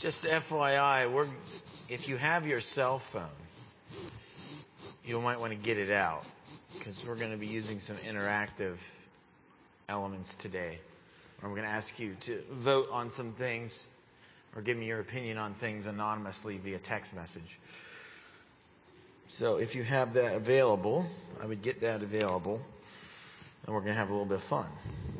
Just FYI, if you have your cell phone, you might want to get it out because we're going to be using some interactive elements today. We're going to ask you to vote on some things or give me your opinion on things anonymously via text message. So if you have that available, I would get that available, and we're going to have a little bit of fun.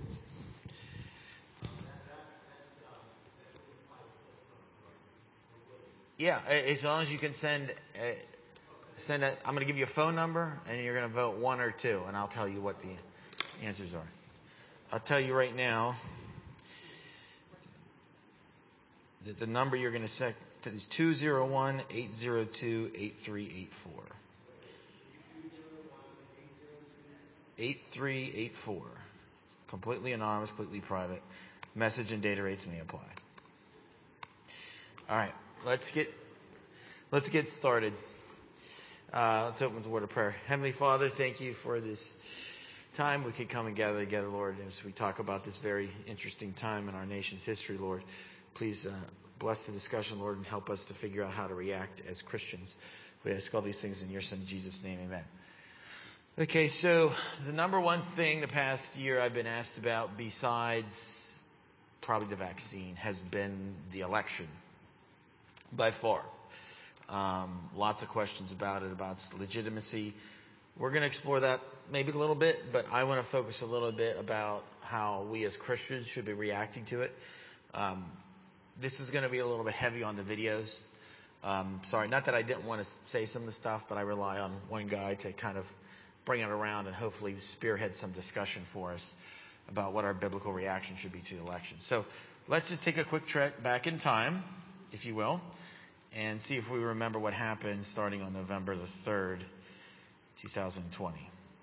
Yeah, as long as you can send I'm going to give you a phone number, and you're going to vote 1 or 2, and I'll tell you what the answers are. I'll tell you right now that the number you're going to set is 201-802-8384. 8384. Completely anonymous, completely private. Message and data rates may apply. All right, let's get started. Let's open with a word of prayer. Heavenly Father, thank you for this time we could come and gather together, Lord, as we talk about this very interesting time in our nation's history, Lord. Please bless the discussion, Lord, and help us to figure out how to react as Christians. We ask all these things in your Son, Jesus' name, amen. Okay, so the number one thing the past year I've been asked about, besides probably the vaccine, has been the election, by far. Lots of questions about it, about its legitimacy. We're going to explore that maybe a little bit, but I want to focus a little bit about how we as Christians should be reacting to it. This is going to be a little bit heavy on the videos. Sorry, not that I didn't want to say some of the stuff, but I rely on one guy to kind of bring it around and hopefully spearhead some discussion for us about what our biblical reaction should be to the election. So let's just take a quick trek back in time, if you will, and see if we remember what happened starting on November the 3rd, 2020.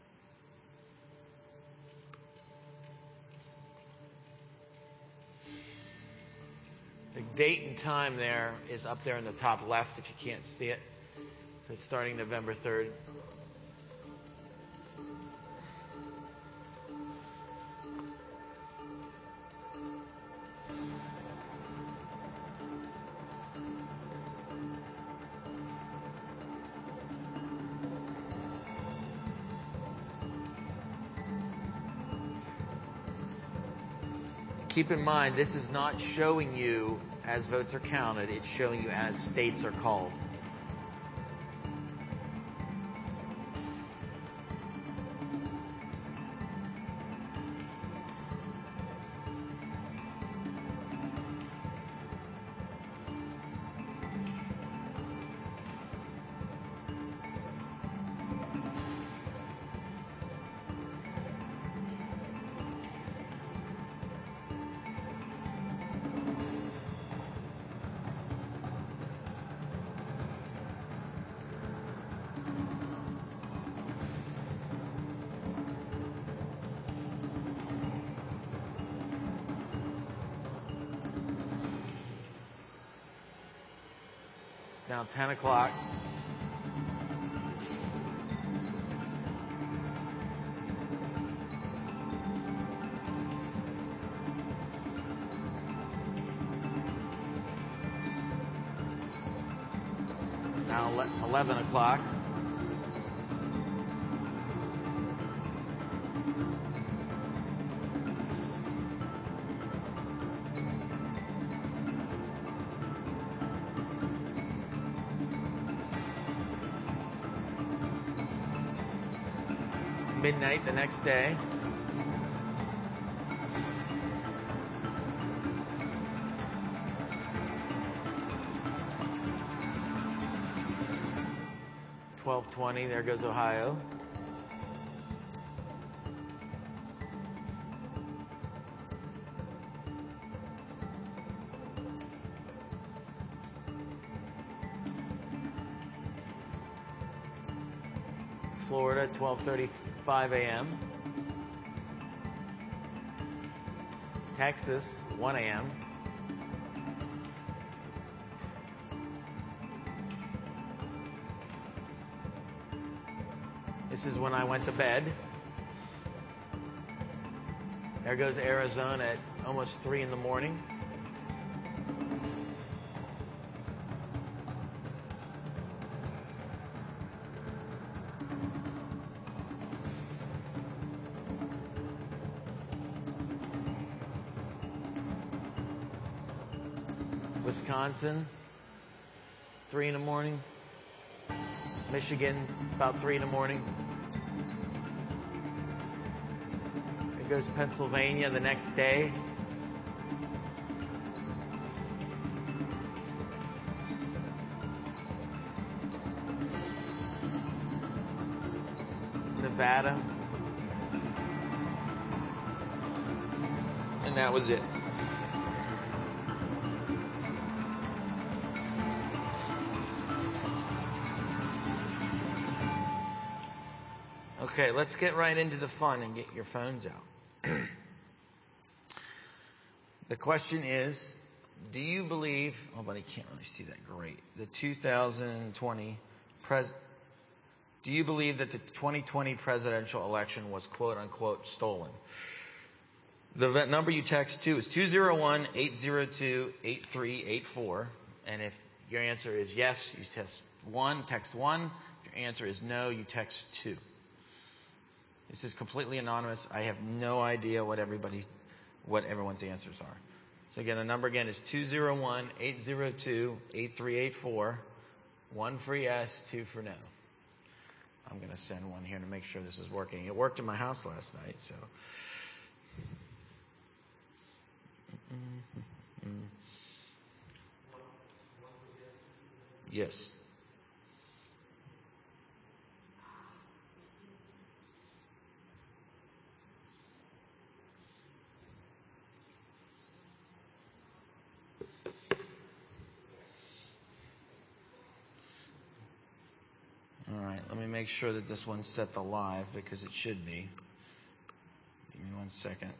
The date and time there is up there in the top left if you can't see it. So it's starting November 3rd. Keep in mind, this is not showing you as votes are counted. It's showing you as states are called. Now 10 o'clock. It's now 11 o'clock. Midnight the next day. $12:20, there goes Ohio. Florida, 12:35 a.m. Texas, 1 a.m. This is when I went to bed. There goes Arizona at almost 3 in the morning. Wisconsin, 3 in the morning. Michigan, about 3 in the morning. It goes Pennsylvania the next day. Nevada. And that was it. Okay, let's get right into the fun and get your phones out. The question is, do you believe, oh, but I can't really see that great, the 2020 do you believe that the 2020 presidential election was quote unquote stolen? The number you text to is 201-802-8384. And if your answer is yes, you text 1. If your answer is no, you text 2. This is completely anonymous. I have no idea what everyone's answers are. So again, the number again is 201-802-8384. 1 for yes, 2 for no. I'm going to send one here to make sure this is working. It worked in my house last night, so. Yes. All right, let me make sure that this one's set to live because it should be. Give me 1 second.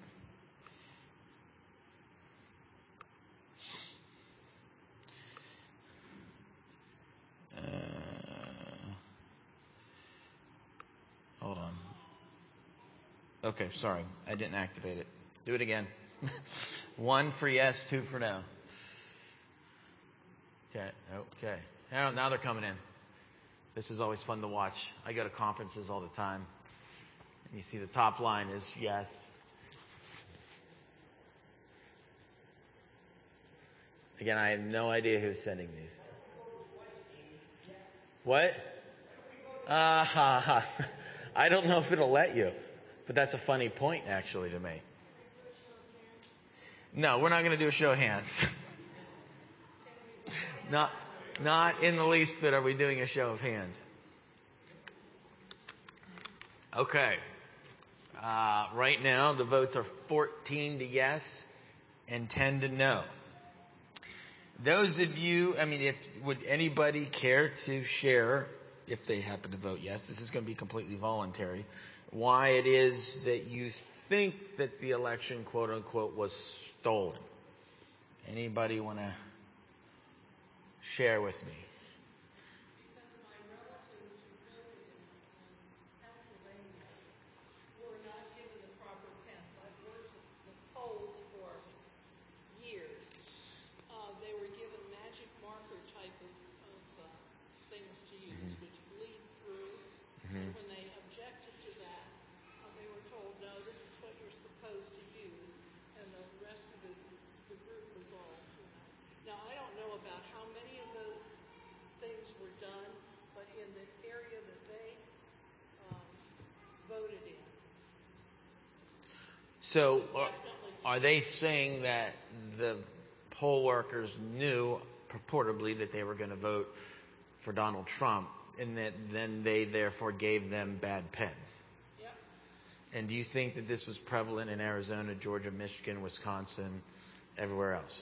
Hold on. Okay, sorry, I didn't activate it. Do it again. 1 for yes, 2 for no. Okay. Now they're coming in. This is always fun to watch. I go to conferences all the time. And you see the top line is yes. Again, I have no idea who's sending these. What? I don't know if it'll let you. But that's a funny point, actually, to me. No, we're not going to do a show of hands. Not in the least bit are we doing a show of hands. Okay. Right now, the votes are 14 to yes and 10 to no. Those of you, would anybody care to share, if they happen to vote yes, this is going to be completely voluntary, why it is that you think that the election, quote unquote, was stolen? Anybody want to share with me? Because my relatives who voted in Pennsylvania were not given the proper pens. I've worked with polls for years. They were given magic marker type of things to use, which bleed through. And when they objected to that, they were told, no, this is what you're supposed to use. And the rest of the group was all, Now, I don't know about how many of those things were done, but in the area that they voted in. So are they saying that the poll workers knew purportedly that they were going to vote for Donald Trump and that then they therefore gave them bad pens? Yep. And do you think that this was prevalent in Arizona, Georgia, Michigan, Wisconsin, everywhere else?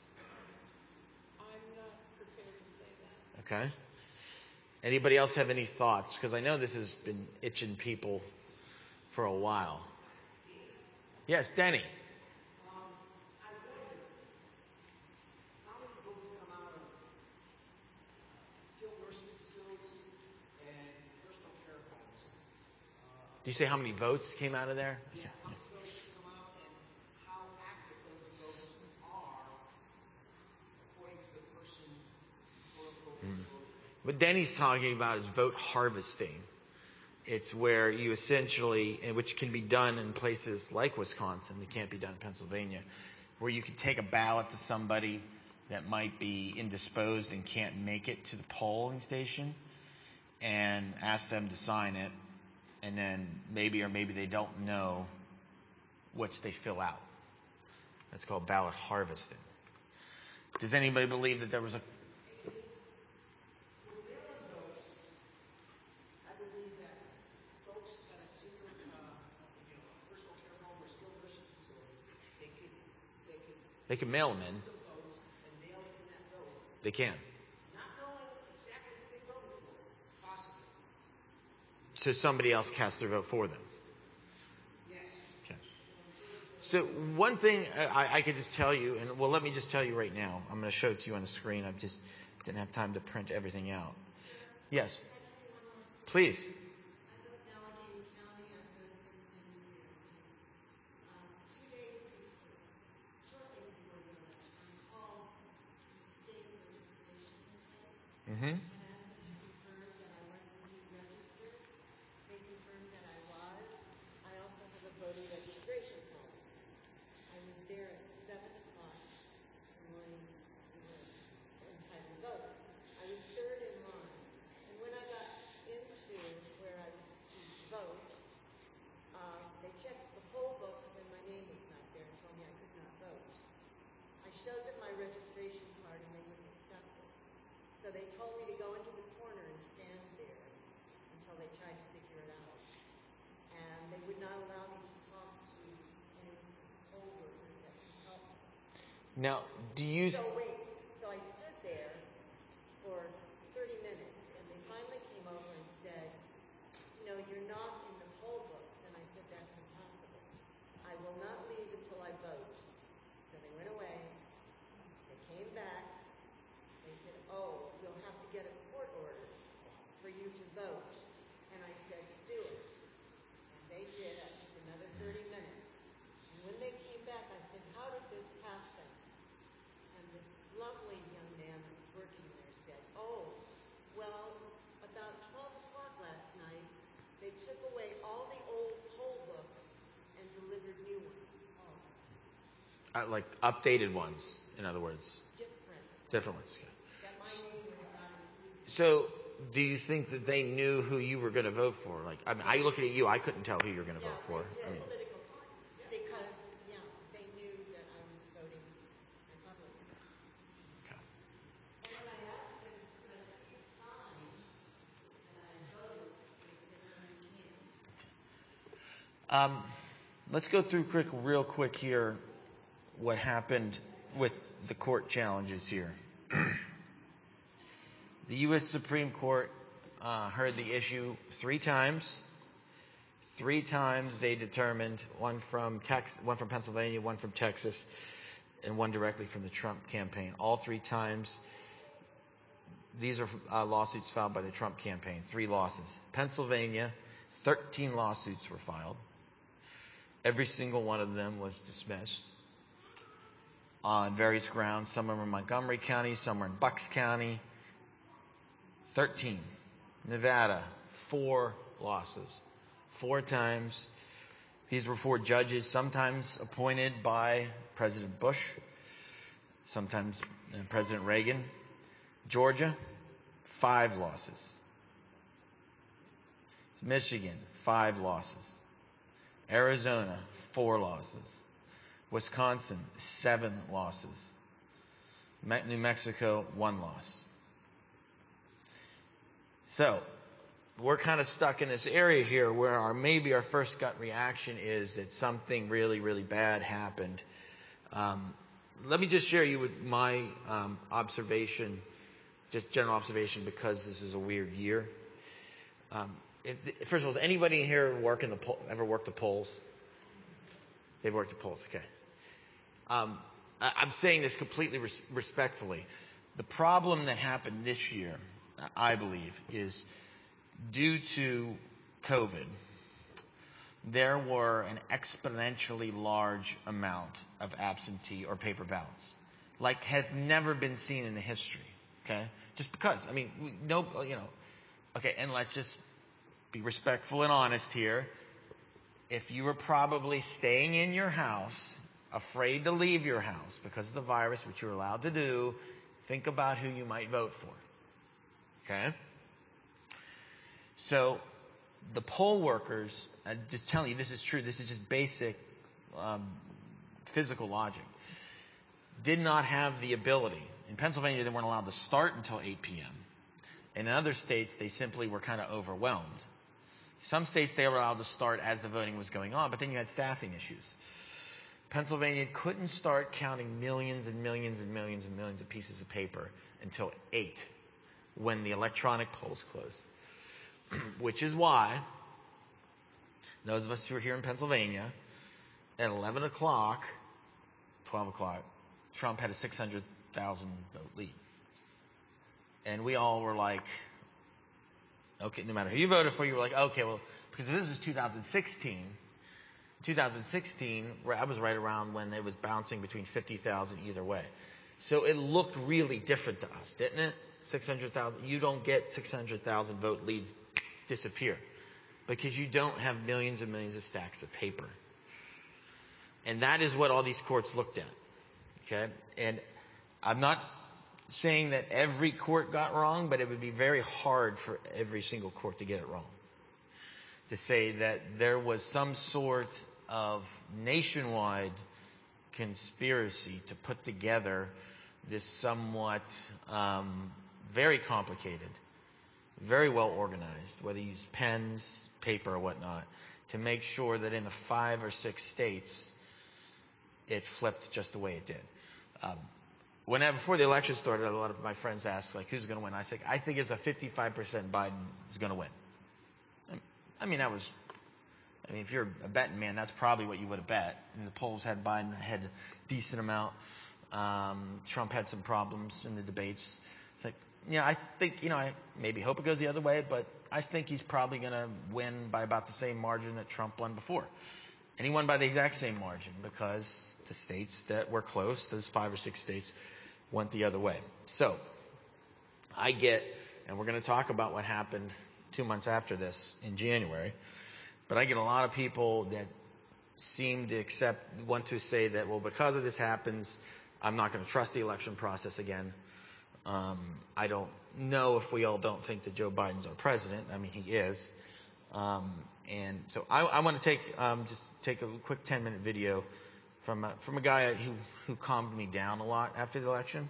I'm not prepared to say that. Okay. Anybody else have any thoughts? Because I know this has been itching people for a while. Yes, Denny. I wonder how many votes come out of skilled nursing facilities and personal care homes. Do you say how many votes came out of there? Yeah, how many votes come out and how accurate those votes are according to the person quote unquote voted. What Denny's talking about is vote harvesting. It's where you essentially, and which can be done in places like Wisconsin, it can't be done in Pennsylvania, where you can take a ballot to somebody that might be indisposed and can't make it to the polling station, and ask them to sign it, and then maybe they don't know which they fill out. That's called ballot harvesting. Does anybody believe that there was a... I believe that folks at a senior, personal care home or skilled nursing facility, They can mail them in. the vote and mail in that vote, They can. not knowing exactly who they voted for, possibly. So somebody else cast their vote for them. Yes. Okay. So one thing I could just tell you, and well, let me just tell you right now. I'm going to show it to you on the screen. I just didn't have time to print everything out. Yes. Please. I live in Allegheny County. I've lived there for many years. 2 days before, shortly before the election, I called the state registration complaint Mm-hmm. and asked them to confirm that I wasn't deregistered. They confirmed that I was. I also have a voter registration form. I was there at 7 o'clock in the morning to entitled to vote. I was third in line. And when I got into where I was to vote, they checked the poll book and my name was not there and told me I could not vote. I showed them my registration card and they wouldn't accept it. So they told me to go into the corner and stand there until they tried to figure it out. And they would not allow me to talk to any poll workers that could help me. Now, do you... So I stood there for 30 minutes, and they finally came over and said, you're not in the poll book. And I said, that's impossible. I will not leave until I vote. So they went away. They came back. They said, oh, you'll have to get a court order for you to vote. And I said, do it. And they did. That took another 30 minutes. And when they came back, I said, how did this happen? And this lovely young man that was working there said, oh, well, about 12 o'clock last night, they took away all the old poll books and delivered new ones. Oh, like updated ones, in other words. different. Different ones. Yeah. That my name would have not included. So, do you think that they knew who you were going to vote for? Like, I mean, I looking at you, I couldn't tell who you were going to vote for. They I mean, did. Political parties. Because, they knew that I was voting Republican. okay. And when I asked them could I please sign that I voted, they said, no, you can't. Let's go through real quick here what happened with the court challenges here. The U.S. Supreme Court heard the issue 3 times. 3 times they determined, one from Pennsylvania, one from Texas, and one directly from the Trump campaign. All 3 times, these are lawsuits filed by the Trump campaign. 3 losses. Pennsylvania, 13 lawsuits were filed. Every single one of them was dismissed on various grounds. Some were in Montgomery County, some were in Bucks County. 13. Nevada, 4 losses. 4 times. These were 4 judges, sometimes appointed by President Bush, sometimes President Reagan. Georgia, 5 losses. Michigan, 5 losses. Arizona, 4 losses. Wisconsin, 7 losses. New Mexico, 1 loss. So, we're kind of stuck in this area here where maybe our first gut reaction is that something really, really bad happened. Let me just share you with my observation, just general observation, because this is a weird year. First of all, does anybody in here ever worked the polls? They've worked the polls, okay. I'm saying this completely respectfully. The problem that happened this year, I believe, is due to COVID, there were an exponentially large amount of absentee or paper ballots, like has never been seen in the history, okay? Just because, okay, and let's just be respectful and honest here. If you were probably staying in your house afraid to leave your house because of the virus, which you're allowed to do, think about who you might vote for. Okay? So the poll workers, I'm just telling you, this is true. This is just basic physical logic. Did not have the ability. In Pennsylvania, they weren't allowed to start until 8 p.m. And in other states, they simply were kind of overwhelmed. Some states, they were allowed to start as the voting was going on, but then you had staffing issues. Pennsylvania couldn't start counting millions and millions and millions and millions of pieces of paper until 8, when the electronic polls closed. Which is why those of us who are here in Pennsylvania, at 11 o'clock, 12 o'clock, Trump had a 600,000 vote lead. And we all were like, okay, no matter who you voted for, you were like, okay, well, because this is 2016. 2016, I was right around when it was bouncing between 50,000 either way. So it looked really different to us, didn't it? 600,000. You don't get 600,000 vote leads disappear because you don't have millions and millions of stacks of paper. And that is what all these courts looked at. Okay? And I'm not saying that every court got wrong, but it would be very hard for every single court to get it wrong. To say that there was some sort of nationwide conspiracy to put together this somewhat very complicated, very well organized, whether you use pens, paper, or whatnot, to make sure that in the 5 or 6 states it flipped just the way it did. Before the election started, a lot of my friends asked, like, who's going to win? I said, I think it's a 55% Biden is going to win. If you're a betting man, that's probably what you would have bet. And the polls had Biden ahead a decent amount. Trump had some problems in the debates. It's like, I think, I maybe hope it goes the other way, but I think he's probably going to win by about the same margin that Trump won before. And he won by the exact same margin because the states that were close, those 5 or 6 states, went the other way. So and we're going to talk about what happened 2 months after this in January, but I get a lot of people that seem to want to say that, well, because of this happens, I'm not going to trust the election process again. I don't know if we all don't think that Joe Biden's our president. He is. And so I want to take a quick 10-minute video from a guy who calmed me down a lot after the election.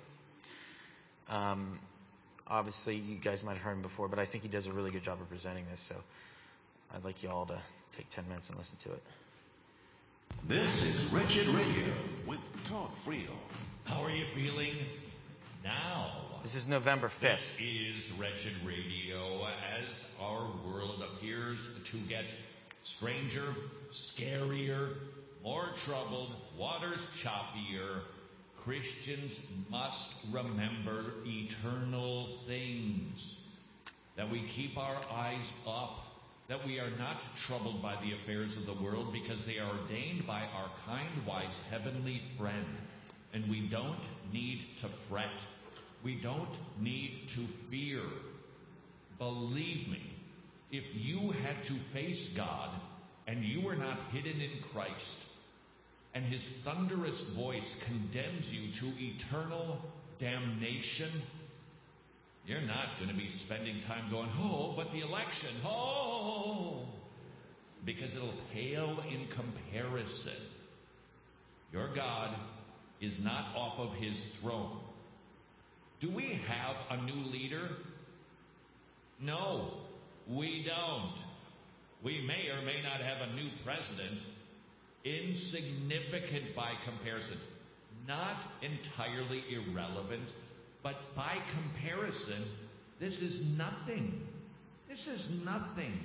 Obviously, you guys might have heard him before, but I think he does a really good job of presenting this. So I'd like you all to take 10 minutes and listen to it. This is Wretched Radio with Todd Friel. How are you feeling now? This is November 5th. This is Wretched Radio as our world appears to get stranger, scarier, more troubled, waters choppier. Christians must remember eternal things, that we keep our eyes up, that we are not troubled by the affairs of the world because they are ordained by our kind, wise, heavenly friend. And we don't need to fret. We don't need to fear. Believe me, if you had to face God and you were not hidden in Christ, and his thunderous voice condemns you to eternal damnation, you're not going to be spending time going, oh, but the election, oh, because it'll pale in comparison. Your God is not off of his throne. Do we have a new leader? No, we don't. We may or may not have a new president. Insignificant by comparison. Not entirely irrelevant, but by comparison, this is nothing. This is nothing.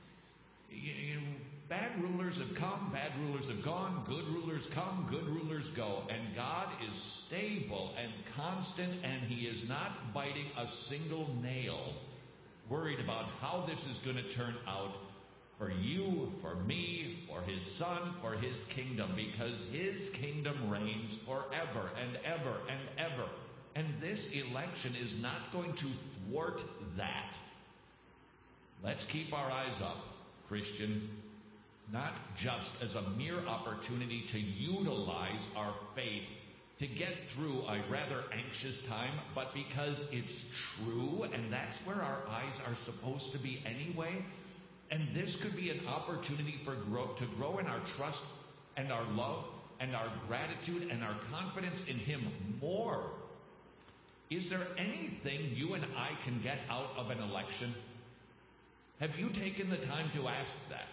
Bad rulers have come, bad rulers have gone, good rulers come, good rulers go. And God is stable and constant, and he is not biting a single nail, worried about how this is going to turn out for you, for me, for his son, for his kingdom, because his kingdom reigns forever and ever and ever. And this election is not going to thwart that. Let's keep our eyes up, Christian, not just as a mere opportunity to utilize faith to get through a rather anxious time, but because it's true, and that's where our eyes are supposed to be anyway. And this could be an opportunity to grow in our trust and our love and our gratitude and our confidence in Him more. Is there anything you and I can get out of an election? Have you taken the time to ask that?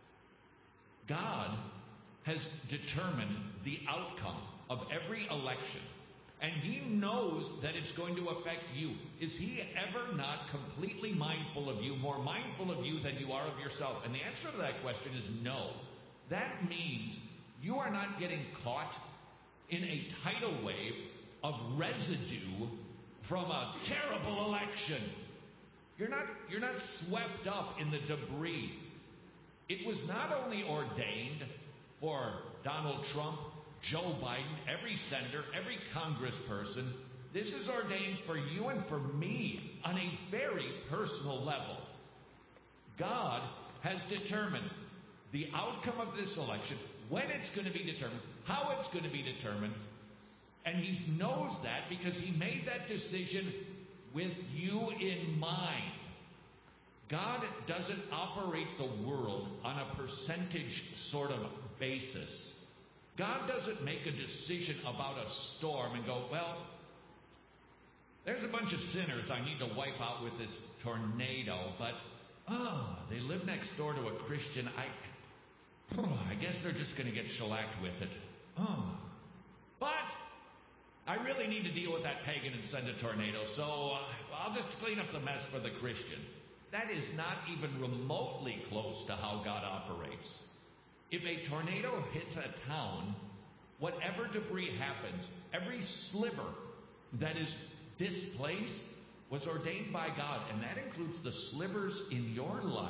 God has determined the outcome of every election, and He knows that it's going to affect you. Is He ever not completely mindful of you, more mindful of you than you are of yourself? And the answer to that question is no. That means you are not getting caught in a tidal wave of residue from a terrible election. You're not swept up in the debris. It was not only ordained for Donald Trump, Joe Biden, every senator, every congressperson. This is ordained for you and for me on a very personal level. God has determined the outcome of this election, when it's going to be determined, how it's going to be determined, and He knows that because He made that decision with you in mind. God doesn't operate the world on a percentage sort of basis. God doesn't make a decision about a storm and go, well, there's a bunch of sinners I need to wipe out with this tornado, but, they live next door to a Christian. I guess they're just going to get shellacked with it. But I really need to deal with that pagan and send a tornado, so I'll just clean up the mess for the Christian. That is not even remotely close to how God operates. If a tornado hits a town, whatever debris happens, every sliver that is displaced was ordained by God, and that includes the slivers in your life.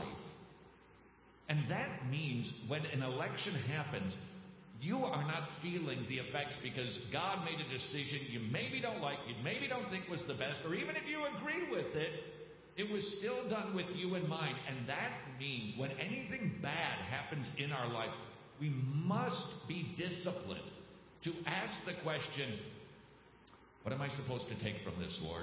And that means when an election happens, you are not feeling the effects because God made a decision you maybe don't like, you maybe don't think was the best, or even if you agree with it, it was still done with you in mind. And that means when anything bad happens in our life, we must be disciplined to ask the question, what am I supposed to take from this, Lord?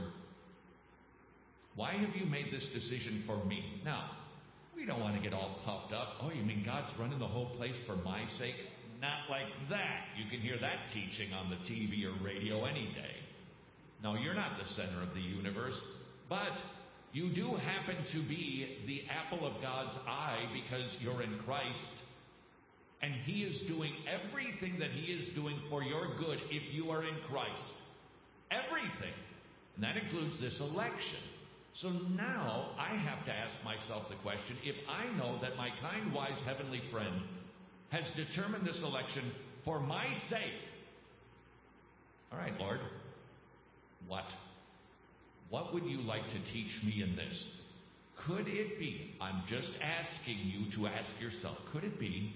Why have you made this decision for me? Now, we don't want to get all puffed up. Oh, you mean God's running the whole place for my sake? Not like that. You can hear that teaching on the TV or radio any day. No, you're not the center of the universe, but you do happen to be the apple of God's eye because you're in Christ, and He is doing everything that He is doing for your good if you are in Christ. Everything. And that includes this election. So now I have to ask myself the question, if I know that my kind, wise, heavenly friend has determined this election for my sake, all right, Lord, what? What would you like to teach me in this? Could it be, I'm just asking you to ask yourself, could it be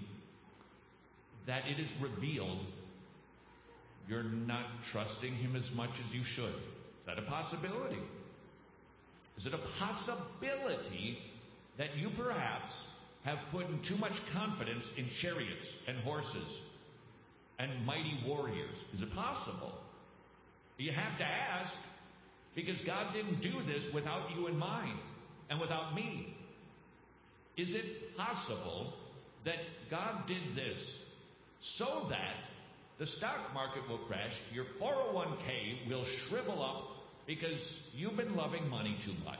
that it is revealed you're not trusting Him as much as you should? Is that a possibility? Is it a possibility that you perhaps have put in too much confidence in chariots and horses and mighty warriors? Is it possible? You have to ask, because God didn't do this without you in mind and without me. Is it possible that God did this so that the stock market will crash, your 401k will shrivel up because you've been loving money too much?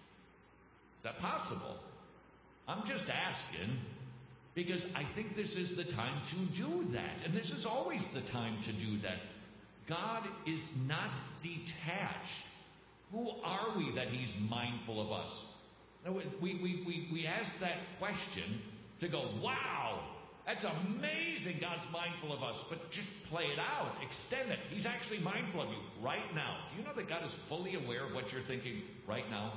Is that possible? I'm just asking because I think this is the time to do that. And this is always the time to do that. God is not detached. Who are we that He's mindful of us? We ask that question to go, wow, that's amazing God's mindful of us. But just play it out. Extend it. He's actually mindful of you right now. Do you know that God is fully aware of what you're thinking right now?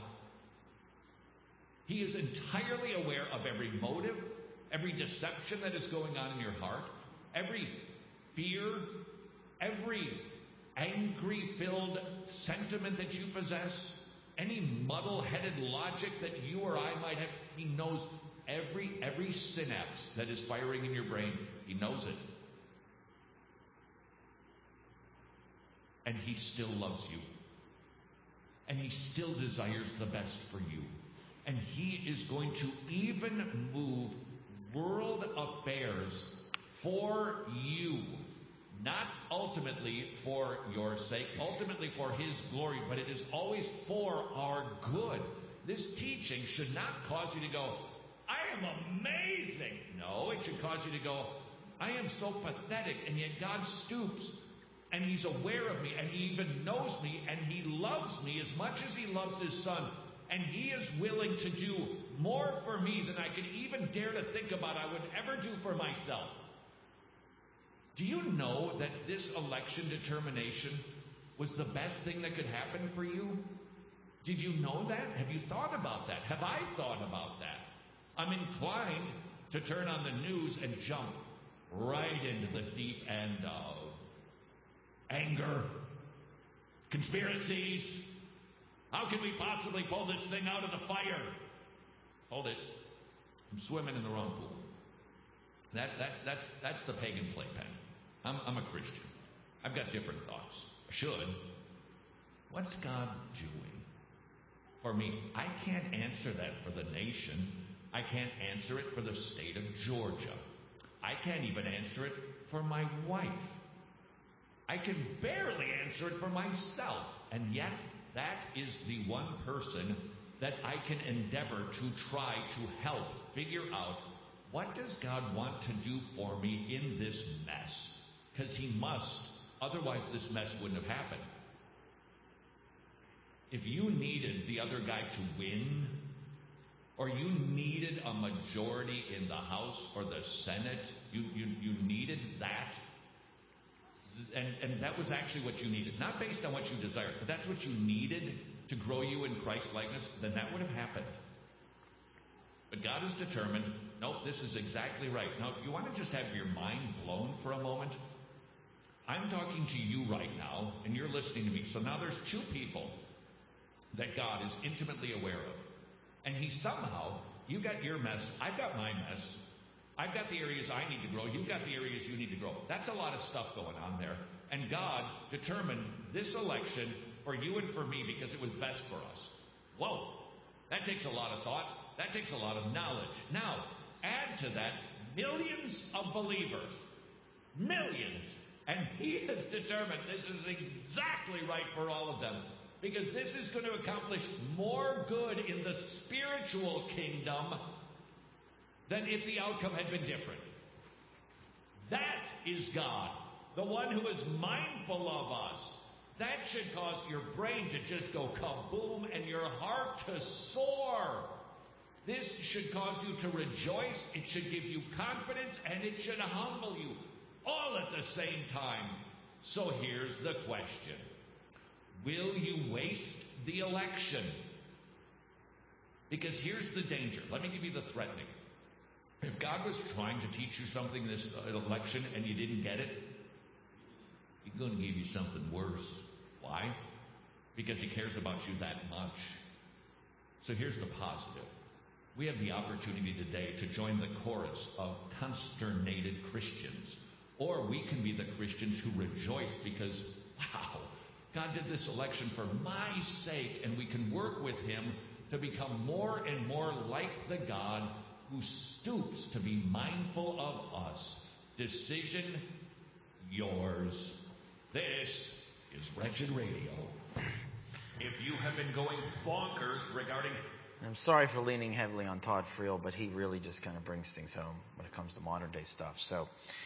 He is entirely aware of every motive, every deception that is going on in your heart, every fear, every angry-filled sentiment that you possess, any muddle-headed logic that you or I might have. He knows every synapse that is firing in your brain. He knows it. and he still loves you. And he still desires the best for you. And he is going to even move world affairs for you. Not ultimately for your sake, ultimately for his glory, but it is always for our good. This teaching should not cause you to go, I am amazing. No, it should cause you to go, I am so pathetic, and yet God stoops, and he's aware of me, and he even knows me, and he loves me as much as he loves his son, and he is willing to do more for me than I could even dare to think about I would ever do for myself. Do you know that this election determination was the best thing that could happen for you? Did you know that? Have you thought about that? Have I thought about that? I'm inclined to turn on the news and jump right into the deep end of anger, conspiracies. How can we possibly pull this thing out of the fire? Hold it. I'm swimming in the wrong pool. That's the pagan playpen. I'm a Christian. I've got different thoughts. I should. What's God doing for me? I can't answer that for the nation. I can't answer it for the state of Georgia. I can't even answer it for my wife. I can barely answer it for myself. And yet, that is the one person that I can endeavor to try to help figure out, what does God want to do for me in this mess? Because he must. Otherwise, this mess wouldn't have happened. If you needed the other guy to win, or you needed a majority in the House or the Senate, you needed that, and that was actually what you needed. Not based on what you desired, but that's what you needed to grow you in Christ-likeness, then that would have happened. But God is determined, nope, this is exactly right. Now, if you want to just have your mind blown for a moment, I'm talking to you right now, and you're listening to me. So now there's two people that God is intimately aware of. And he somehow, you got your mess, I've got my mess. I've got the areas I need to grow, you've got the areas you need to grow. That's a lot of stuff going on there. And God determined this election for you and for me because it was best for us. Whoa, that takes a lot of thought. That takes a lot of knowledge. Now, add to that millions of believers. Millions. And he has determined this is exactly right for all of them. Because this is going to accomplish more good in the spiritual kingdom than if the outcome had been different. That is God, the one who is mindful of us. That should cause your brain to just go kaboom and your heart to soar. This should cause you to rejoice. It should give you confidence, and it should humble you all at the same time. So here's the question. Will you waste the election? Because here's the danger. Let me give you the threatening. If God was trying to teach you something this election and you didn't get it, he's going to give you something worse. Why? Because he cares about you that much. So here's the positive. We have the opportunity today to join the chorus of consternated Christians. Or we can be the Christians who rejoice because, wow, God did this election for my sake, and we can work with him to become more and more like the God who stoops to be mindful of us. Decision yours. This is Wretched Radio. If you have been going bonkers regarding... I'm sorry for leaning heavily on Todd Friel, but he really just kind of brings things home when it comes to modern day stuff. So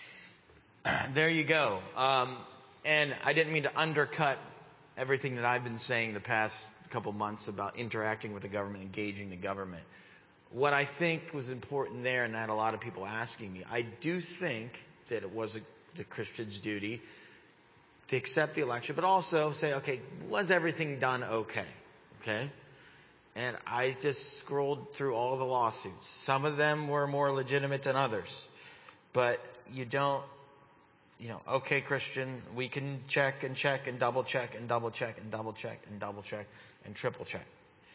there you go. And I didn't mean to undercut everything that I've been saying the past couple months about interacting with the government, engaging the government. What I think was important there, and I had a lot of people asking me, I do think that it was the Christian's duty to accept the election, but also say, okay, was everything done okay? Okay? And I just scrolled through all the lawsuits. Some of them were more legitimate than others. But you don't, okay, Christian, we can check and check and double check and double check and double check and double check and triple check.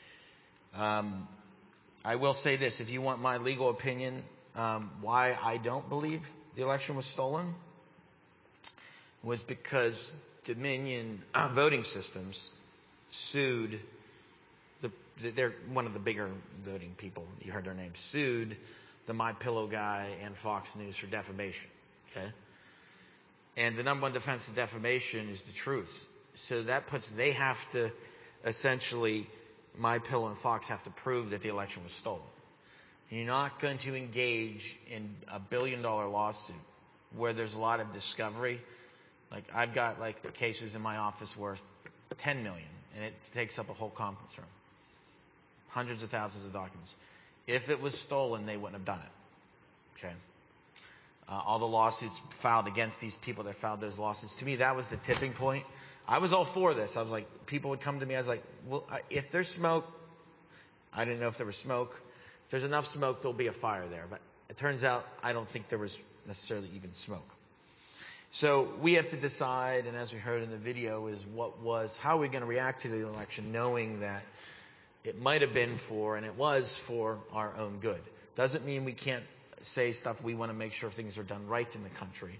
I will say this, if you want my legal opinion, why I don't believe the election was stolen was because Dominion Voting Systems sued they're one of the bigger voting people. You heard their name. Sued the MyPillow guy and Fox News for defamation. Okay. And the number one defense of defamation is the truth. So that they have to essentially, MyPillow and Fox have to prove that the election was stolen. You're not going to engage in a $1 billion lawsuit where there's a lot of discovery. Like I've got like cases in my office worth $10 million, and it takes up a whole conference room. Hundreds of thousands of documents. If it was stolen, they wouldn't have done it. Okay. All the lawsuits filed against these people that filed those lawsuits. To me, that was the tipping point. I was all for this. I was like, people would come to me. I was like, well, if there's smoke, I didn't know if there was smoke. If there's enough smoke, there'll be a fire there. But it turns out I don't think there was necessarily even smoke. So we have to decide, and as we heard in the video, is how are we going to react to the election, knowing that it might have been and it was for our own good. Doesn't mean we can't say stuff. We want to make sure things are done right in the country.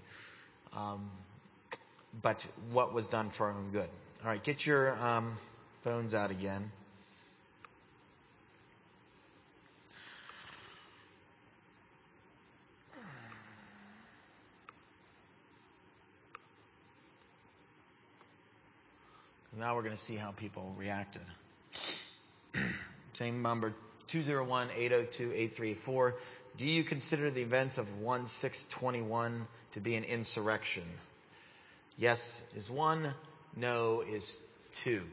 But what was done for our own good. All right, get your phones out again. Now we're going to see how people reacted. Same number, 201-802-8384. Do you consider the events of 1/6/21 to be an insurrection? Yes is 1, no is 2.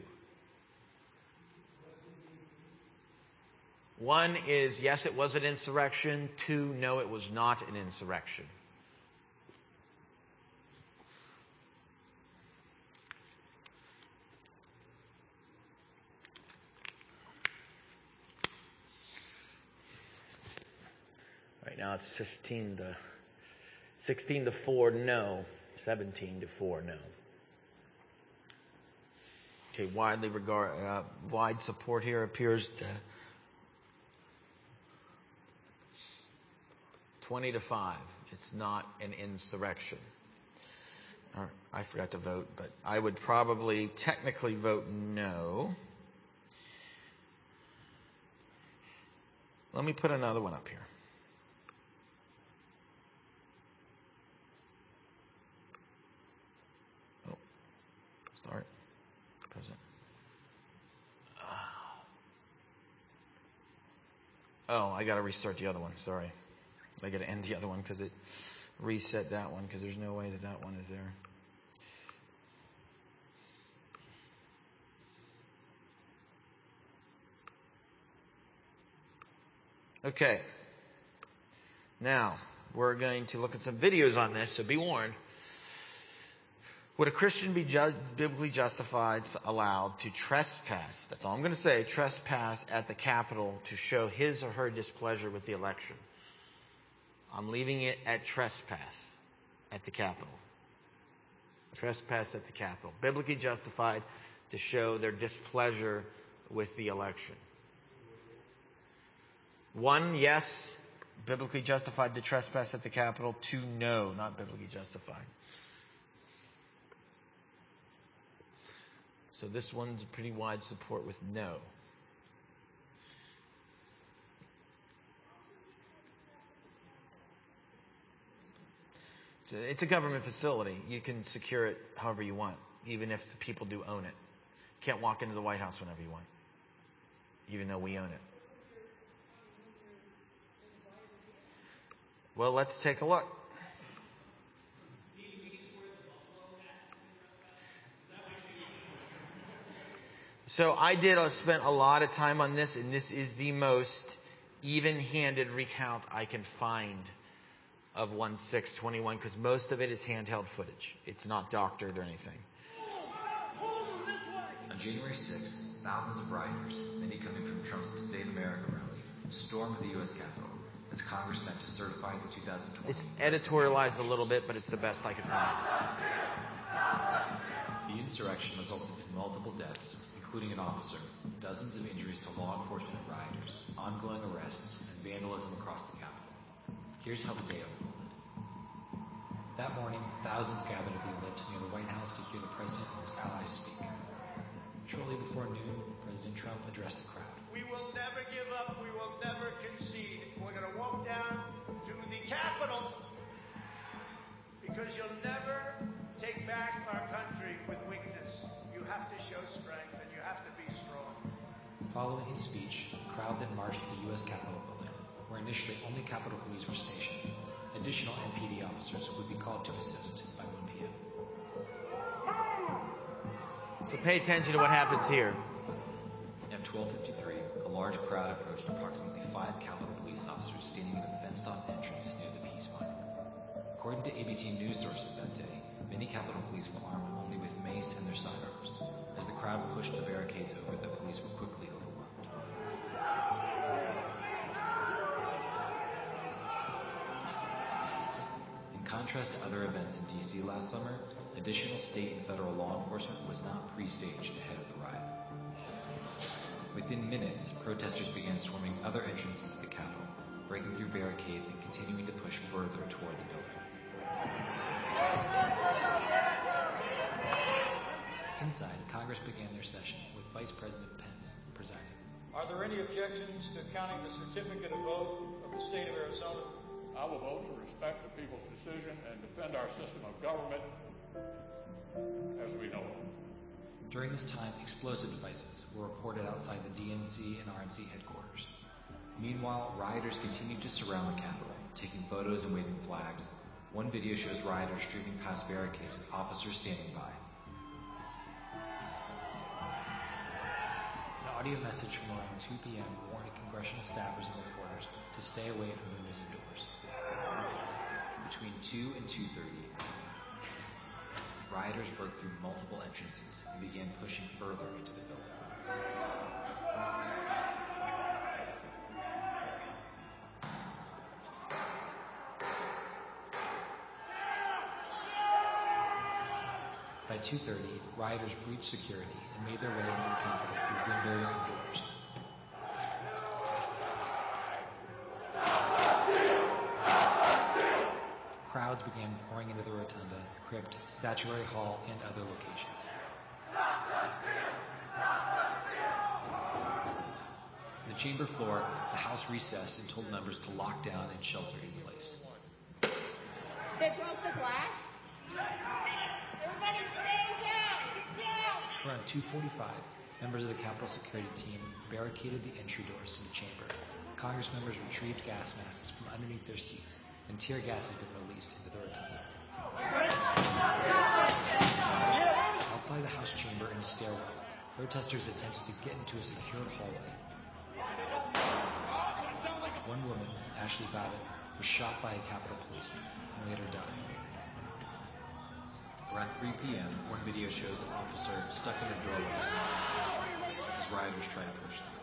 1 is yes, it was an insurrection. 2, no, it was not an insurrection. Right now it's 16 to 4, no. 17 to 4, no. Okay, wide support here appears to 20 to 5. It's not an insurrection. I forgot to vote, but I would probably technically vote no. Let me put another one up here. Start. Present. Oh, I got to restart the other one. Sorry. I got to end the other one because it reset that one because there's no way that one is there. Okay. Now, we're going to look at some videos on this, so be warned. Would a Christian be biblically justified, allowed to trespass, that's all I'm going to say, trespass at the Capitol to show his or her displeasure with the election? I'm leaving it at trespass at the Capitol. Trespass at the Capitol. Biblically justified to show their displeasure with the election. 1, yes, biblically justified to trespass at the Capitol. 2, no, not biblically justified. So this one's pretty wide support with no. So it's a government facility. You can secure it however you want, even if the people do own it. You can't walk into the White House whenever you want, even though we own it. Well, let's take a look. So I spent a lot of time on this, and this is the most even-handed recount I can find of 1/6/21, because most of it is handheld footage. It's not doctored or anything. On January 6th, thousands of rioters, many coming from Trump's Save America rally, stormed the U.S. Capitol as Congress met to certify the 2020. It's editorialized a little bit, but it's the best I could find. The insurrection resulted in multiple deaths, including an officer, dozens of injuries to law enforcement and rioters, ongoing arrests, and vandalism across the Capitol. Here's how the day unfolded. That morning, thousands gathered at the ellipse near the White House to hear the president following his speech, the crowd then marched to the U.S. Capitol building, where initially only Capitol Police were stationed. Additional MPD officers would be called to assist by 1 p.m. So pay attention to what happens here. At 12:53, a large crowd approached approximately 5 Capitol Police officers standing in the fenced-off entrance near the peace monument. According to ABC News sources that day, many Capitol Police were armed only with mace and their sidearms. As the crowd pushed the barricades over, the police were quickly overwhelmed. In contrast to other events in D.C. last summer, additional state and federal law enforcement was not pre-staged ahead of the riot. Within minutes, protesters began swarming other entrances to the Capitol, breaking through barricades and continuing to push further toward the building. Inside, Congress began their session with Vice President Pence presiding. Are there any objections to counting the certificate of vote of the state of Arizona? I will vote to respect the people's decision and defend our system of government as we know it. During this time, explosive devices were reported outside the DNC and RNC headquarters. Meanwhile, rioters continued to surround the Capitol, taking photos and waving flags. One video shows rioters streaming past barricades with officers standing by. An audio message from around 2 p.m. warned congressional staffers and reporters to stay away from windows and doors. Between 2 and 2:30, rioters broke through multiple entrances and began pushing further into the building. By 2:30, rioters breached security and made their way into the Capitol through windows and doors. Crowds began pouring into the rotunda, crypt, statuary hall, and other locations. On the chamber floor, the House recessed and told members to lock down and shelter in place. They broke the glass? Everybody stay down! Get down! Around 2:45, members of the Capitol security team barricaded the entry doors to the chamber. Congress members retrieved gas masks from underneath their seats, and tear gas had been released into the rotunda. Outside the House chamber in a stairwell, protesters attempted to get into a secured hallway. One woman, Ashley Babbitt, was shot by a Capitol policeman and later died. Around 3 p.m., one video shows an officer stuck in a doorway as rioters try to push through.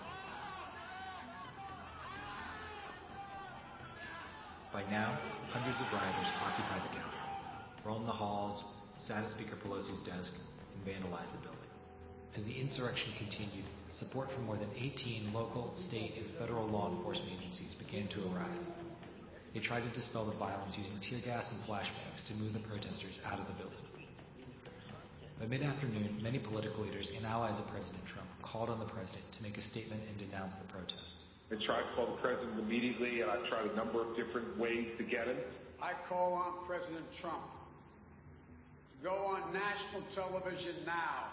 By now, hundreds of rioters occupied the Capitol, roamed the halls, sat at Speaker Pelosi's desk, and vandalized the building. As the insurrection continued, support from more than 18 local, state, and federal law enforcement agencies began to arrive. They tried to dispel the violence using tear gas and flashbangs to move the protesters out of the building. By mid-afternoon, many political leaders and allies of President Trump called on the president to make a statement and denounce the protest. I tried to call the president immediately, and I tried a number of different ways to get him. I call on President Trump to go on national television now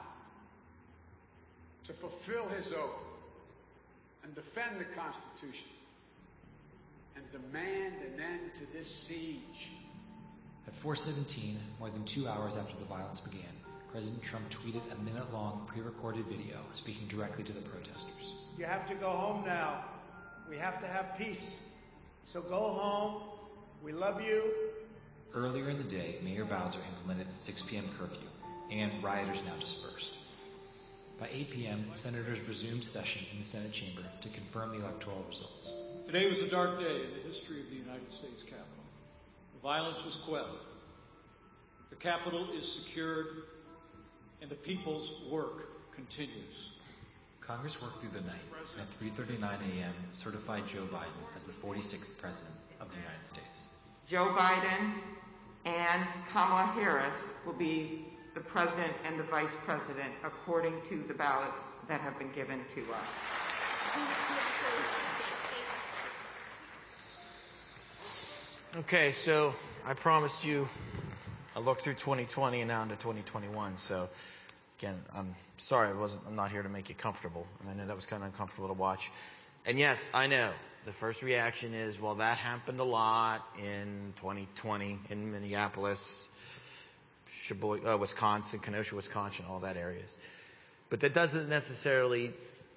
to fulfill his oath and defend the Constitution and demand an end to this siege. At 4:17, more than 2 hours after the violence began, President Trump tweeted a minute-long pre-recorded video speaking directly to the protesters. You have to go home now. We have to have peace. So go home. We love you. Earlier in the day, Mayor Bowser implemented a 6 p.m. curfew, and rioters now dispersed. By 8 p.m., senators resumed session in the Senate chamber to confirm the electoral results. Today was a dark day in the history of the United States Capitol. The violence was quelled. The Capitol is secured, and the people's work continues. Congress worked through the night, and at 3:39 a.m. certified Joe Biden as the 46th President of the United States. Joe Biden and Kamala Harris will be the President and the Vice President according to the ballots that have been given to us. Okay, so I promised you a look through 2020 and now into 2021, so again, I'm sorry I'm not here to make you comfortable. And I know that was kind of uncomfortable to watch. And yes, I know. The first reaction is, well, that happened a lot in 2020 in Minneapolis, Sheboygan, Wisconsin, Kenosha, Wisconsin, all that areas. But that doesn't necessarily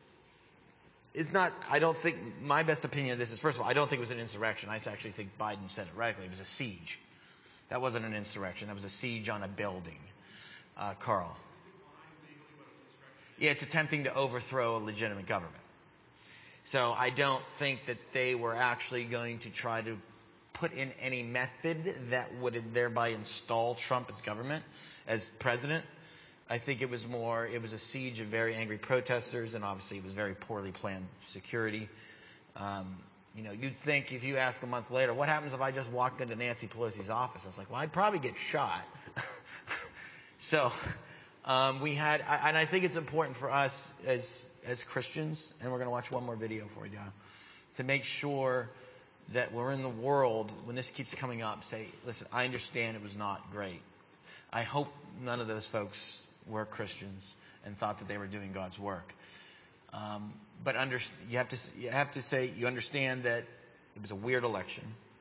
I don't think, my best opinion of this is, first of all, I don't think it was an insurrection. I actually think Biden said it rightly. It was a siege. That wasn't an insurrection. That was a siege on a building. Carl. Yeah, it's attempting to overthrow a legitimate government. So I don't think that they were actually going to try to put in any method that would thereby install Trump as government, as president. I think it was a siege of very angry protesters, and obviously it was very poorly planned security. You'd think if you ask a month later, what happens if I just walked into Nancy Pelosi's office? I was like, well, I'd probably get shot. So and I think it's important for us as Christians, and we're going to watch one more video for you, to make sure that we're in the world, when this keeps coming up, say, listen, I understand it was not great. I hope none of those folks were Christians and thought that they were doing God's work. But you have to say you understand that it was a weird election.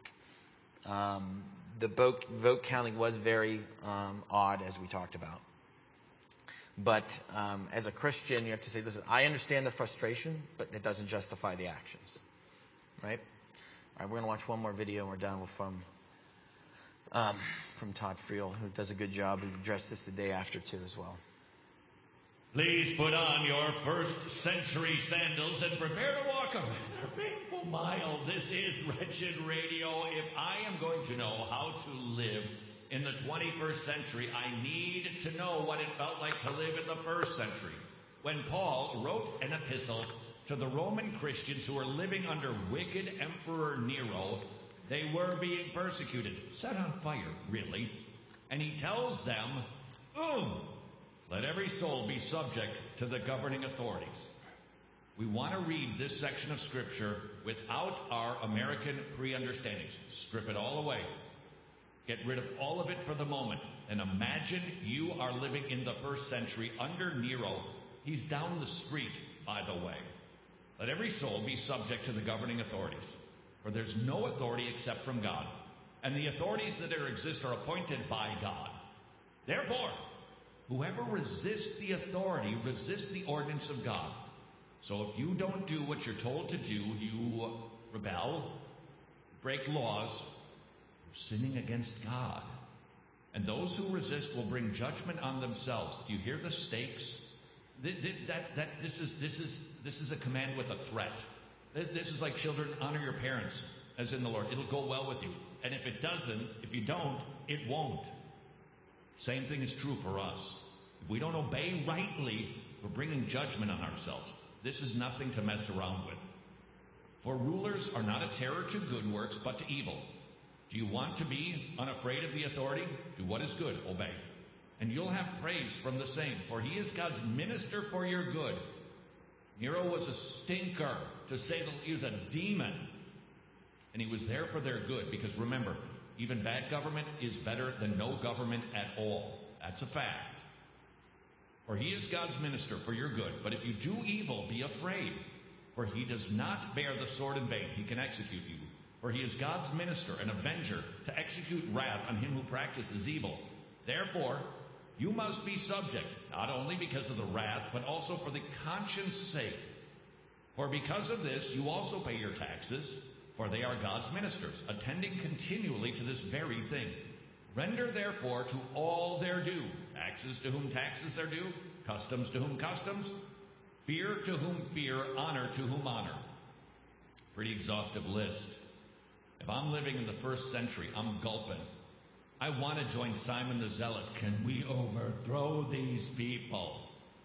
The vote counting was very odd, as we talked about. But as a Christian, you have to say, listen, I understand the frustration, but it doesn't justify the actions. Right? All right, we're going to watch one more video, and we're done with from Todd Friel, who does a good job. He addressed this the day after, too, as well. Please put on your first century sandals and prepare to walk a rather painful mile. This is Wretched Radio. If I am going to know how to live in the 21st century, I need to know what it felt like to live in the first century. When Paul wrote an epistle to the Roman Christians who were living under wicked Emperor Nero, they were being persecuted, set on fire, really. And he tells them, let every soul be subject to the governing authorities. We want to read this section of Scripture without our American pre-understandings. Strip it all away. Get rid of all of it for the moment. And imagine you are living in the first century under Nero. He's down the street, by the way. Let every soul be subject to the governing authorities. For there's no authority except from God. And the authorities that exist are appointed by God. Therefore, whoever resists the authority resists the ordinance of God. So if you don't do what you're told to do, you rebel, break laws, you're sinning against God. And those who resist will bring judgment on themselves. Do you hear the stakes? This is a command with a threat. This is like children, honor your parents as in the Lord. It'll go well with you. And if it doesn't, if you don't, it won't. Same thing is true for us. If we don't obey rightly, we're bringing judgment on ourselves. This is nothing to mess around with. For rulers are not a terror to good works, but to evil. Do you want to be unafraid of the authority? Do what is good, obey. And you'll have praise from the same, for he is God's minister for your good. Nero was a stinker, to say that he was a demon. And he was there for their good, because remember, even bad government is better than no government at all. That's a fact. For he is God's minister for your good. But if you do evil, be afraid. For he does not bear the sword in vain. He can execute you. For he is God's minister, an avenger, to execute wrath on him who practices evil. Therefore, you must be subject, not only because of the wrath, but also for the conscience sake. For because of this, you also pay your taxes, for they are God's ministers, attending continually to this very thing. Render therefore to all their due, taxes to whom taxes are due, customs to whom customs, fear to whom fear, honor to whom honor. Pretty exhaustive list. If I'm living in the first century, I'm gulping. I want to join Simon the Zealot. Can we overthrow these people?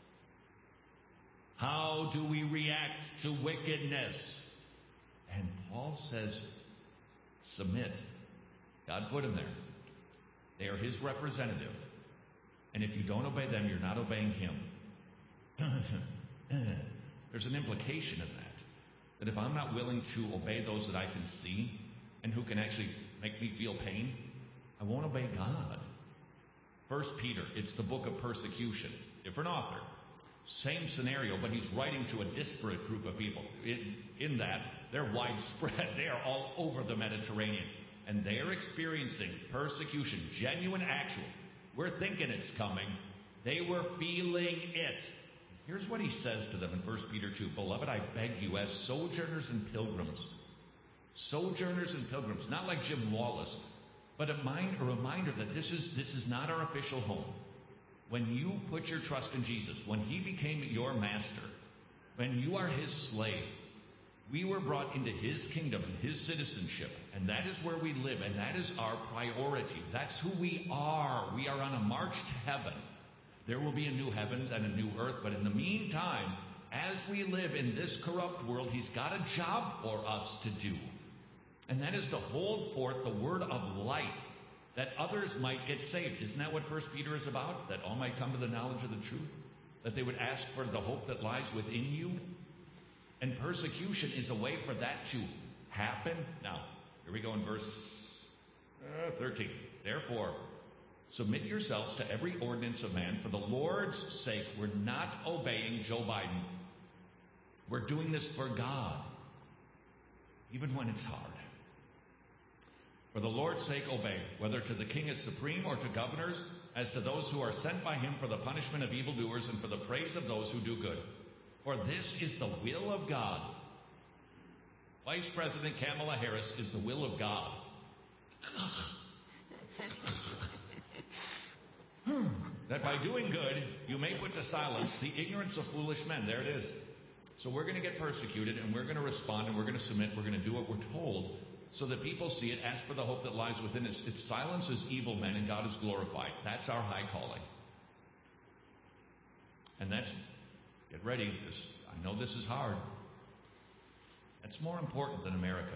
How do we react to wickedness? And Paul says, submit. God put him there. They are his representative. And if you don't obey them, you're not obeying him. There's an implication in that. That if I'm not willing to obey those that I can see and who can actually make me feel pain, I won't obey God. 1 Peter, it's the book of persecution. Different author. Same scenario, but he's writing to a disparate group of people. In that, they're widespread. They are all over the Mediterranean. And they are experiencing persecution, genuine, actual. We're thinking it's coming. They were feeling it. Here's what he says to them in 1 Peter 2. Beloved, I beg you, as sojourners and pilgrims. Sojourners and pilgrims, not like Jim Wallace, but a reminder that this is not our official home. When you put your trust in Jesus, when he became your master, when you are his slave, we were brought into his kingdom and his citizenship, and that is where we live, and that is our priority. That's who we are. We are on a march to heaven. There will be a new heavens and a new earth, but in the meantime, as we live in this corrupt world, he's got a job for us to do. And that is to hold forth the word of life, that others might get saved. Isn't that what 1 Peter is about? That all might come to the knowledge of the truth? That they would ask for the hope that lies within you? And persecution is a way for that to happen. Now, here we go in verse 13. Therefore, submit yourselves to every ordinance of man for the Lord's sake. We're not obeying Joe Biden. We're doing this for God, even when it's hard. For the Lord's sake obey, whether to the king as supreme or to governors, as to those who are sent by him for the punishment of evildoers and for the praise of those who do good. For this is the will of God. Vice President Kamala Harris is the will of God. That by doing good, you may put to silence the ignorance of foolish men. There it is. So we're going to get persecuted, and we're going to respond, and we're going to submit. We're going to do what we're told, so that people see it, ask for the hope that lies within us. It silences evil men, and God is glorified. That's our high calling. And that's, get ready, I know this is hard. That's more important than America.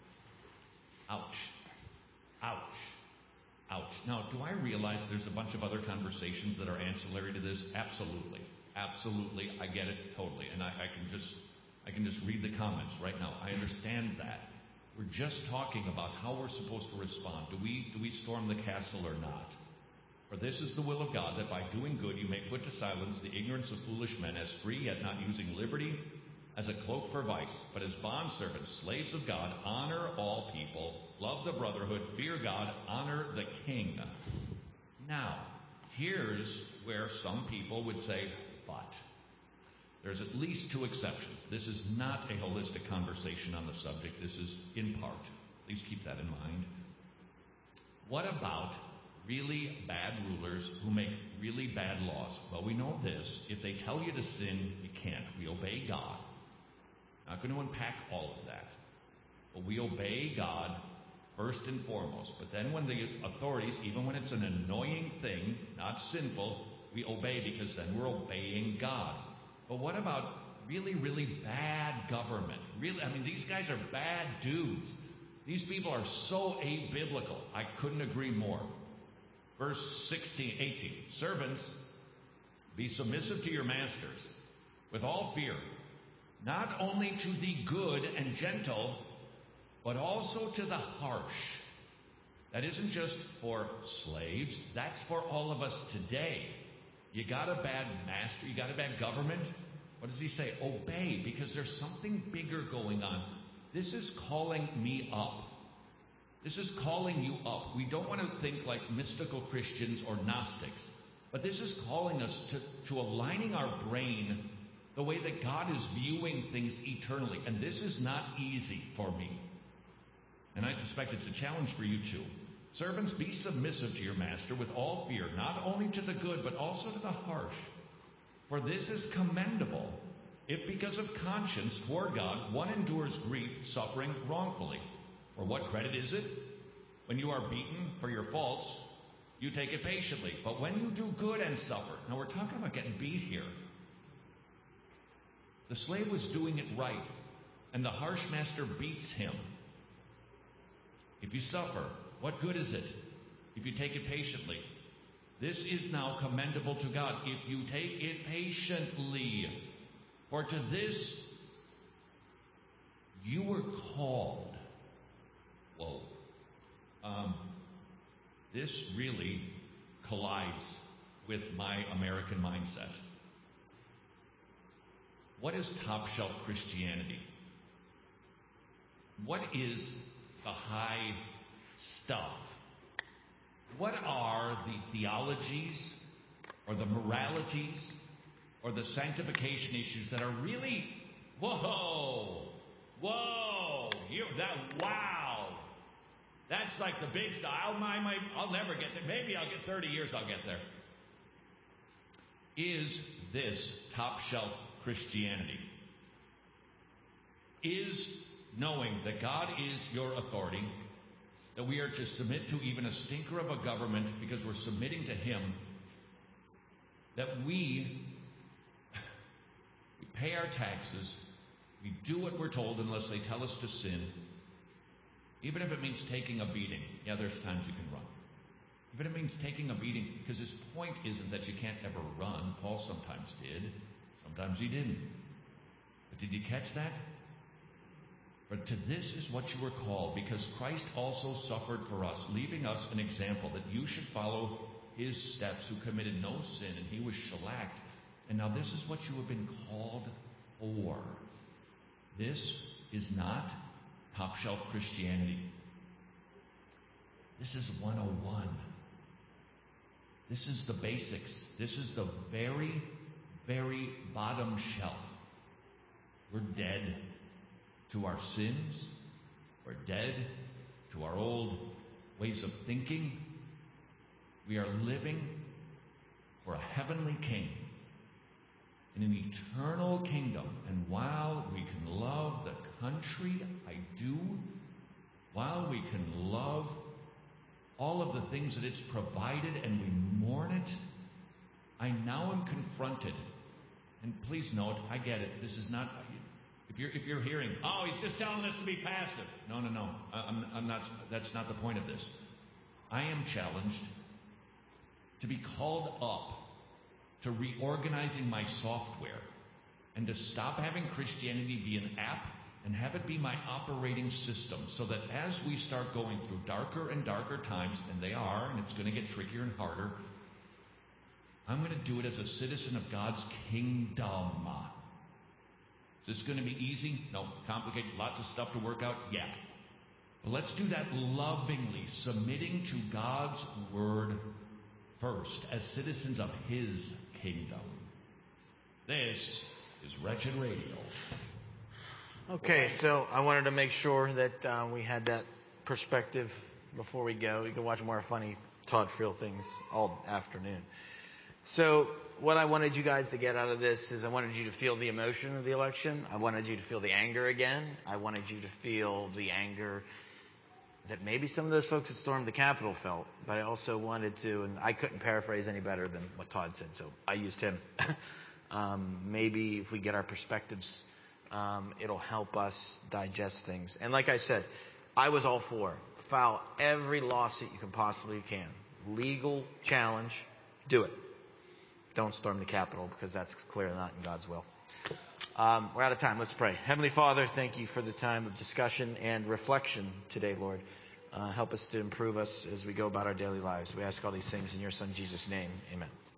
Ouch. Ouch. Ouch. Now, do I realize there's a bunch of other conversations that are ancillary to this? Absolutely. Absolutely. I get it totally. And I can just read the comments right now. I understand that. We're just talking about how we're supposed to respond. Do we storm the castle or not? For this is the will of God, that by doing good you may put to silence the ignorance of foolish men, as free yet not using liberty as a cloak for vice, but as bondservants, slaves of God, honor all people, love the brotherhood, fear God, honor the king. Now, here's where some people would say, but. There's at least two exceptions. This is not a holistic conversation on the subject. This is in part. Please keep that in mind. What about really bad rulers who make really bad laws? Well, we know this. If they tell you to sin, you can't. We obey God. Not going to unpack all of that. But we obey God first and foremost. But then when the authorities, even when it's an annoying thing, not sinful, we obey, because then we're obeying God. But what about really, really bad government? Really, these guys are bad dudes. These people are so abiblical. I couldn't agree more. Verse 18. Servants, be submissive to your masters with all fear, not only to the good and gentle, but also to the harsh. That isn't just for slaves. That's for all of us today. You got a bad master, you got a bad government. What does he say? Obey, because there's something bigger going on. This is calling me up. This is calling you up. We don't want to think like mystical Christians or Gnostics, but this is calling us to aligning our brain the way that God is viewing things eternally. And this is not easy for me. And I suspect it's a challenge for you too. Servants, be submissive to your master with all fear, not only to the good, but also to the harsh. For this is commendable, if because of conscience toward God one endures grief, suffering wrongfully. For what credit is it? When you are beaten for your faults, you take it patiently. But when you do good and suffer, now we're talking about getting beat here. The slave was doing it right, and the harsh master beats him. If you suffer, what good is it if you take it patiently? This is now commendable to God if you take it patiently. For to this you were called. Whoa. This really collides with my American mindset. What is top shelf Christianity? What is the high stuff? What are the theologies or the moralities or the sanctification issues that are really, whoa, wow. That's like the big stuff. I'll never get there. Maybe I'll get 30 years, I'll get there. Is this top shelf Christianity? Is knowing that God is your authority, that we are to submit to even a stinker of a government because we're submitting to Him, that we pay our taxes, we do what we're told unless they tell us to sin, even if it means taking a beating. Yeah, there's times you can run. Even if it means taking a beating, because his point isn't that you can't ever run. Paul sometimes did. Sometimes he didn't. But did you catch that? But to this is what you were called, because Christ also suffered for us, leaving us an example that you should follow his steps, who committed no sin, and he was shellacked. And now this is what you have been called for. This is not top shelf Christianity. This is 101. This is the basics. This is the very, very bottom shelf. We're dead to our sins. We're dead to our old ways of thinking. We are living for a heavenly king in an eternal kingdom. And while we can love the country, I do, while we can love all of the things that it's provided and we mourn it, I now am confronted. And please note, I get it. This is not, if you're hearing, oh, he's just telling us to be passive. No. I'm not, that's not the point of this. I am challenged to be called up to reorganizing my software and to stop having Christianity be an app and have it be my operating system, so that as we start going through darker and darker times, and they are, and it's going to get trickier and harder, I'm going to do it as a citizen of God's kingdom. Is this going to be easy? No. Complicated? Lots of stuff to work out? Yeah. But let's do that lovingly, submitting to God's word first, as citizens of his kingdom. This is Wretched Radio. Okay, so I wanted to make sure that we had that perspective before we go. You can watch more funny Todd Friel things all afternoon. So what I wanted you guys to get out of this is I wanted you to feel the emotion of the election. I wanted you to feel the anger again. I wanted you to feel the anger that maybe some of those folks that stormed the Capitol felt. But I also wanted to, and I couldn't paraphrase any better than what Todd said, so I used him. Maybe if we get our perspectives, it'll help us digest things. And like I said, I was all for file every lawsuit you can possibly can. Legal challenge, do it. Don't storm the Capitol, because that's clearly not in God's will. We're out of time. Let's pray. Heavenly Father, thank you for the time of discussion and reflection today, Lord. Help us to improve us as we go about our daily lives. We ask all these things in your Son, Jesus' name. Amen.